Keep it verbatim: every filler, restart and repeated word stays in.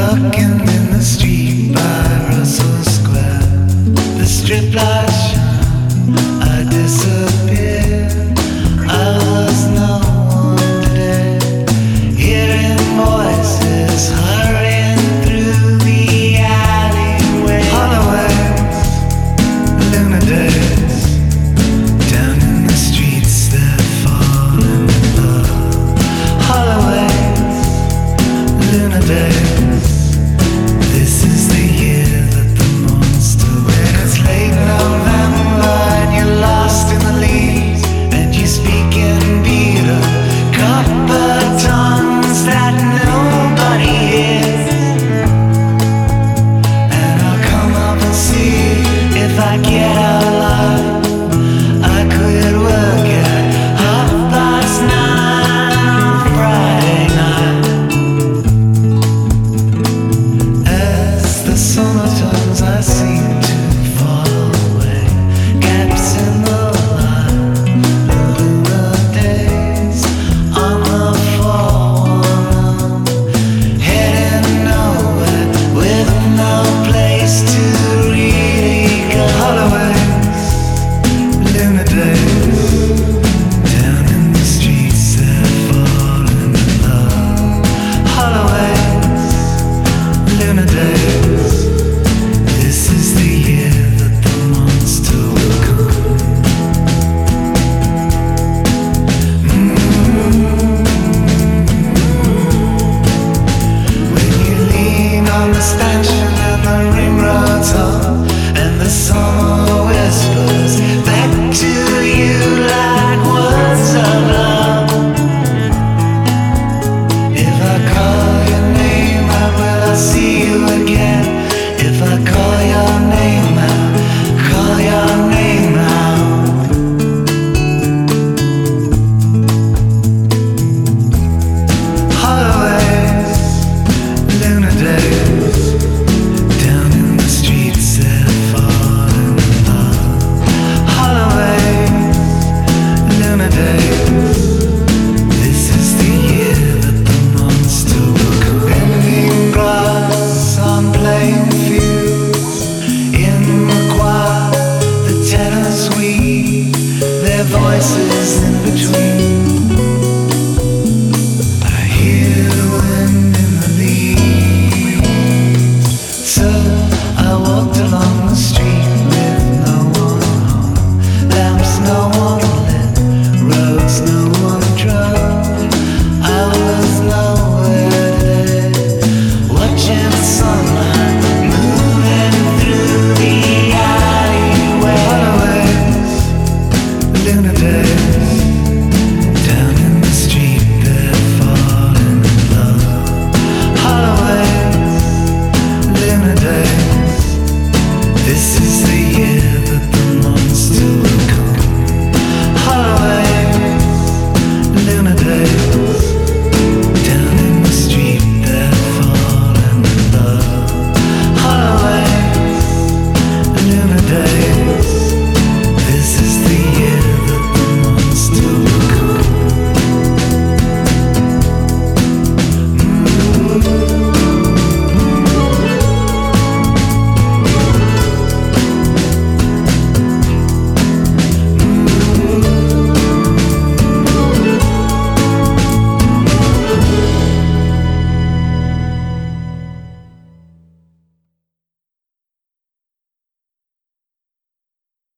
Walking in the street by Russell Square, the strip lights shine, I disappear. I was no one today, hearing voices hurrying through the alleyway. Halloween, lunar days, down in the streets they're falling in love. Halloween, lunar days. This is the year that the monster when it's late November and you're lost in the leaves and you speak in beat up copper tongues that nobody hears. And I'll come up and see if I get out alive. I could work at half past nine on Friday night. As the summer turns, I seem to fall away. Gaps in the line, the lunar days on the four one oh, heading nowhere with no place to really go. Halloween's lunar days, down in the streets they're falling in love. Halloween's lunar days. This is the year that the monster will come. Mm. When you lean on the stanchion and the ring rods on, and the summer whispers back to you like words of love. If I call your name out, will I see you again? If I call your name out, call your name out. Halloween's lunar days, down in the streets they're falling in love. Halloween's lunar days. This is the year that the monster will come. Bending glass on playing fields, in the choir, the tenors weave their voices in between. I hear the wind in the leaves, so I walked along the street with no one home. Lamps no one lit, roads no